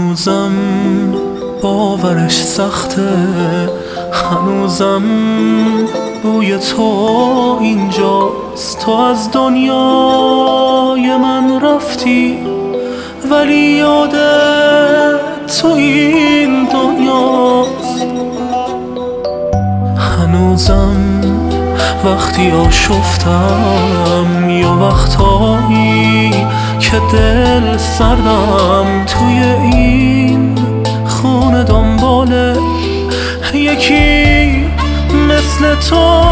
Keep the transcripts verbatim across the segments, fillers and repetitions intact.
هنوزم باورش سخته، هنوزم بوی تو اینجاست. تو از دنیای من رفتی ولی یادت تو این دنیاست. هنوزم وقتی آشفتم یا وقتایی که دل سردم، توی این خونه دنبال یکی مثل تو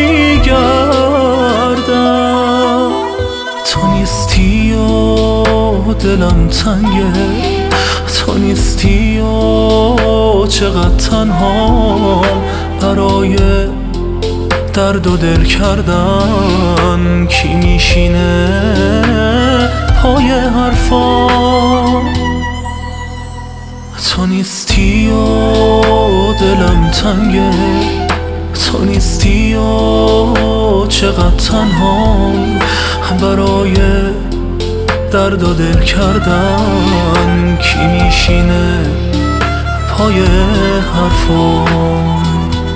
میگردم. تو نیستی و دلم تنگه، تو نیستی و چقدر تنها برای درد و دل کردن. کی میشینه پای حرفام؟ تو نیستی و دلم تنگه، تو نیستی و چقدر تنها برای درد و دل کردن. کی میشینه پای حرفام؟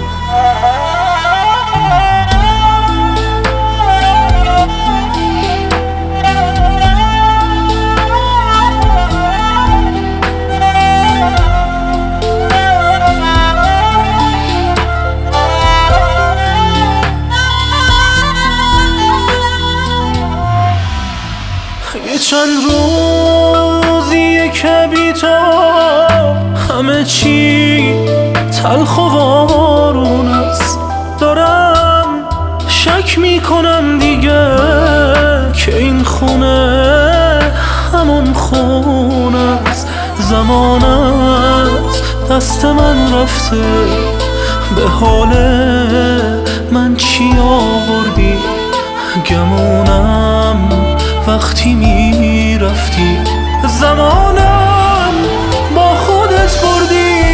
یه چند روزیه که بی تو همه چی تلخ و وارون است. دارم شک میکنم دیگه که این خونه همون خونه است. زمانت دست من رفته، به حال من چی آوردی؟ گمونم وقتی میرفتی، زمانم با خودت بردی.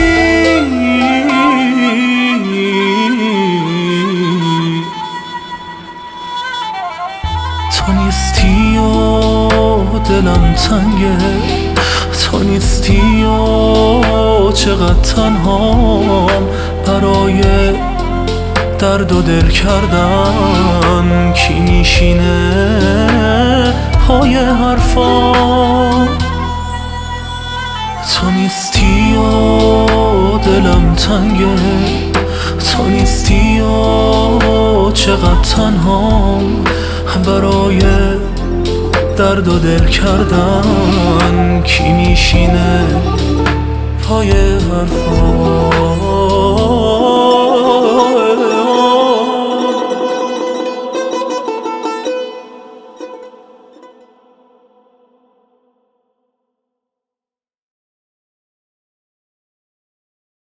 تو نیستی و دلم تنگه، تو نیستی و چقدر تنهام برای درد و دل کردن. کی میشینه پای حرفام؟ تو نیستی و دلم تنگه، تو نیستی و چقدر تنهام برای درد و دل کردن. کی میشینه پای حرفام؟